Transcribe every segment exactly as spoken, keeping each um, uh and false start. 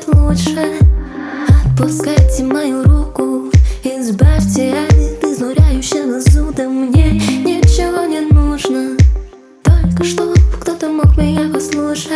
лучше. Отпускайте мою руку, избавьте от изнуряющего зуда. Мне ничего не нужно, только чтоб кто-то мог меня послушать.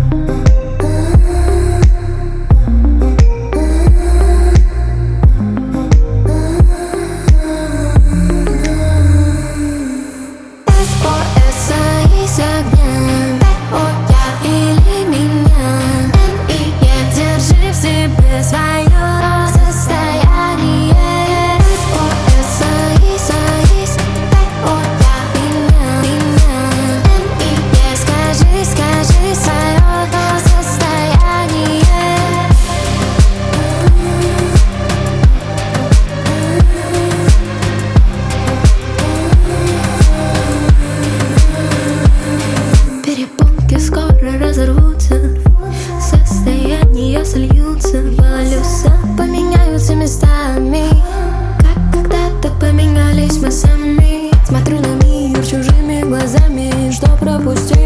Скоро разорвутся, состояния сольются, полюса поменяются местами, как когда-то поменялись мы сами. Смотрю на мир чужими глазами, что пропустил.